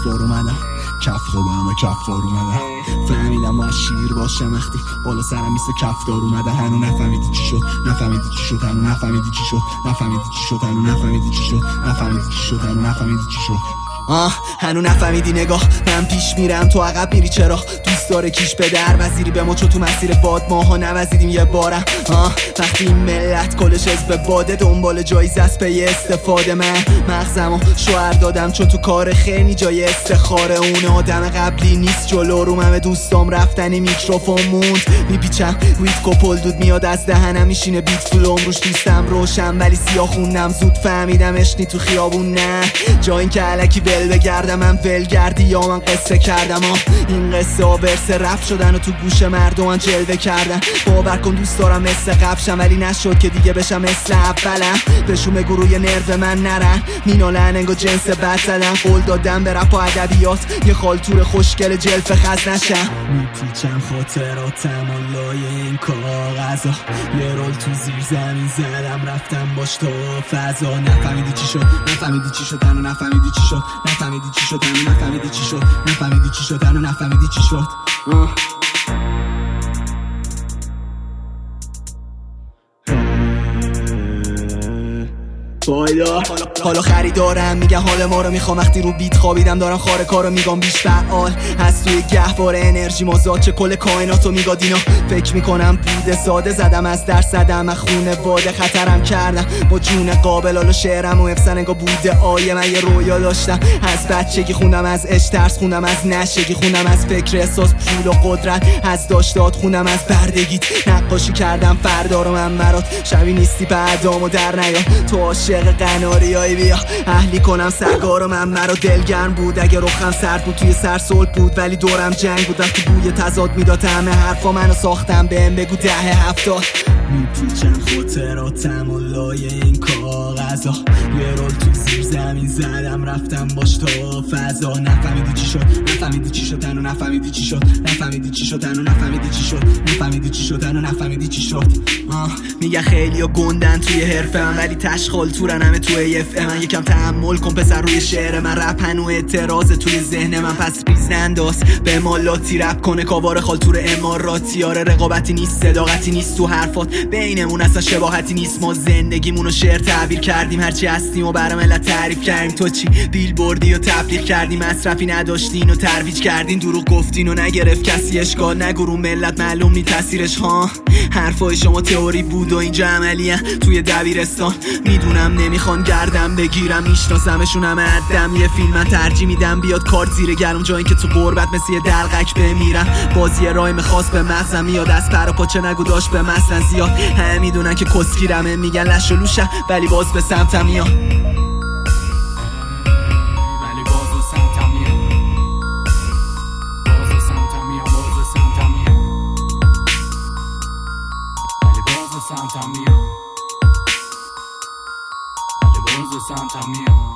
کفدار اومدم، کف دادم و کفدار اومدم. فهمیدم باید شیر باشم وقتی بالا سرم میسه کفدار اومده. هنو نفهمیدی چی شد، نفهمیدی چی شد، هنو نفهمیدی چی شد، نفهمیدی چی شد، هنو نفهمیدی چی شد، نفهمیدی چی شد، هنو نفهمیدی چی شد. هنو نفهمیدی نگاه، من پیش میرم تو عقب میری چرا؟ دوست داره کیش به در وزیری به ما چو تو مسیر باد ماها نوزیدیم یه بارم. وقتی این ملت کلش حزب باده دنبال جایزه است به استفاده. من مغزمو شوهر دادم چون تو کار خیلی جای استخاره. اون آدم قبلی نیست جلو رو همه دوستام رفتنی میکروفون موند. میپیچم ویت کپل دود میاد از دهنم میشینه بیت فلوم روش دوستم روشن ولی سیاه خوندم زود فهمیدم اشنی تو خیابون نه جا این که علکی ول بگردم. من ول گردی یا من قصه کردم این قصه ها ورس رفت شدن و تو گوش مردم جلوه کردن. باور کن دوست دارم مثل قبشم ولی نشد که دیگه بشم مثل اولم. بهشون بگو روی نرو من نرن مینالن انگا جنس بد زدن. قول دادم به رپ و ادبیات یه خالتور خوشگل جلف خز نشم. میپیچم خاطراتم و لای این کاغذا یه رول تو زیر زمین زدم رفتم باش تو فضا. نفهمیدی چی شد، نفهمیدی چی شد، هنو نفهمیدی چی شد، نفهمیدی چی شد، هنو نفهمیدی چی شد، نفهمیدی چی شد، هنو نفهمیدی چی شد. حالا خریدارم میگن حال ما رو میخوام. وقتی رو بیت خوابیدم دارم خاره کارو میگم بیش فعال از توی گهواره انرژی مازاد چه کل کائناتو میگاد. اینا فکر میکنم بوده ساده زدم از درس زدم از خونه واده خطرم کردم با جون قابل. حالا شعرم و افسن انگا بوده آیه. من یه رویا داشتم از بچگی خوندم از عشق ترس خوندم از نشگی خوندم از فکر احساس پول و قدرت از داشتات خوندم از بردگیت. نقاشی کردم فردا رو من مرات شبی نیستی بعدامو در نیا تو عاشق قناریایی بیا اهلی کنم سرگارو. من مرا دلگرم بود اگه رخم سرد بود توی سر صلح بود ولی دورم جنگ بود. وقتی بوی تضاد میداد همه حرفا منو ساختم بهم بگو 10-70. میپیچم خاطراتم و لای این کاغذا یه رول تو زیر زمین زدم رفتم باش تا فضا. نفهمیدی چی شد، نفهمیدی چی شد، هنو نفهمیدی چی شد، نفهمیدی چی شد، هنو نفهمیدی چی شد، نفهمیدی چی شد، هنو نفهمیدی چی شد. میگه خیلیا گندن توی حرفه من ولی تشخال تورن همه توی اف من. یکم تحمل کن پسر روی شعر من رپ هنو اعتراض توی ذهن من. پس ریزنداز به مالاتی رپ کنه کاوار خالتور اماراتی. آره رقابتی نیست صداقتی نیست تو حرفات بینمون اصلا شباهتی نیست. ما زندگیمونو شعر تعبیر کردیم هرچی هستیم و برای ملت تعریف کردیم. تو چی بیل بردی و تبلیغ کردی مصرفی نداشتین و ترویج کردین. دروغ گفتین و نگرفت کسی اشکال نگو رو ملت معلوم نی تاثیرش ها. حرفای شما تئوری بود و اینجا عملیه توی دبیرستان. میدونم نمیخوان گردم بگیرم میشناسمشون همه عدم. یه فیلم من ترجیح میدم بیاد کارت زیر گرم جایی که تو قربت مثل یه دلقک بمیرم. بازی رایم خاص به مغزم میاد از پر و پاچه نگو داشت به مثلا زیاد. همه میدونن که کسگیرمه میگن لش و لوشم ولی باز به سمتم میاد. Santa mia